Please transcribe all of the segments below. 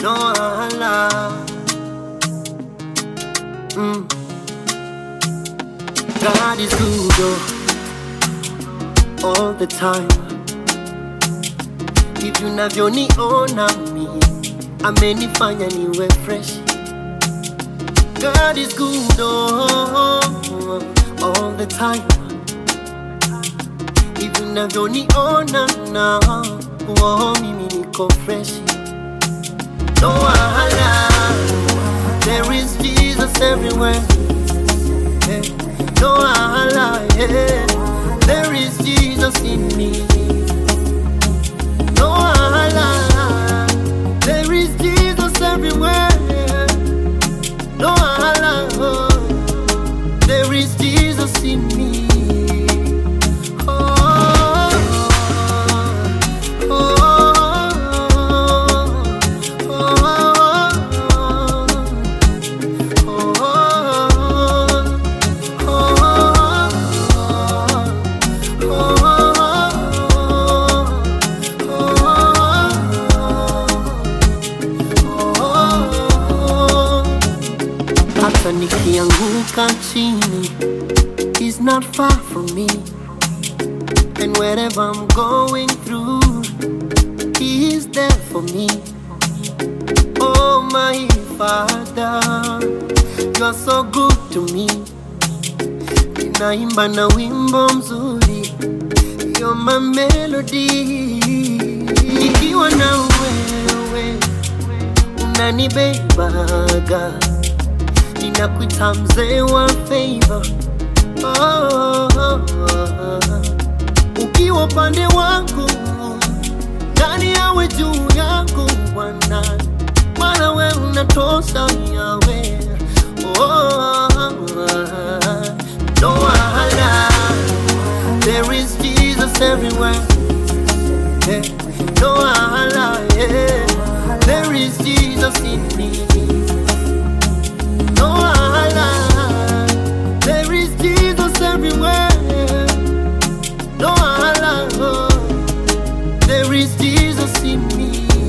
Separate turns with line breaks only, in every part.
no Allah. God is good all the time. If you navyoniona mi amenifanya niwe fresh. God is good all the time. If you navyoniona na mimi niko fresh. No Allah, there is Jesus everywhere. No Allah, there is Jesus in me. No Allah, there is Jesus everywhere. No Allah, there is Jesus in me. Hata nikianguka chini, He's not far from me. And wherever I'm going through, He is there for me. Oh my Father, You are so good to me. Ninaimba na wimbo mzuri, You're my melody. Nikiwa na wewe, unanibebaga. Ninakuita mzee wa favor. Ukiwa pande wangu, nani awe juu yangu Bwana? Maana wewe unatosha Yahweh. No Allah, there is Jesus everywhere. No Allah, there is Jesus in me. No Allah, there is Jesus everywhere. No Allah, there is Jesus in me.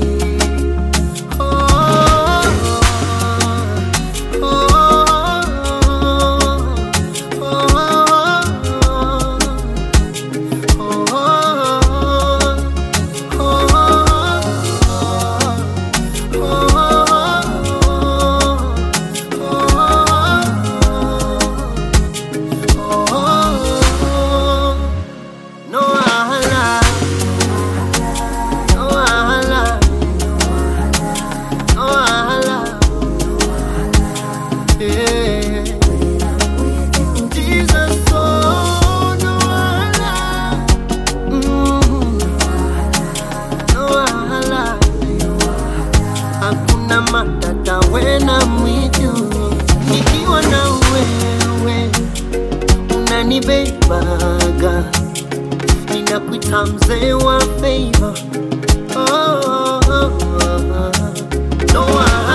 Hakuna matata when I'm with you. Nikiwa na wewe, unanibebaga. Ninakuita mzee wa favor. No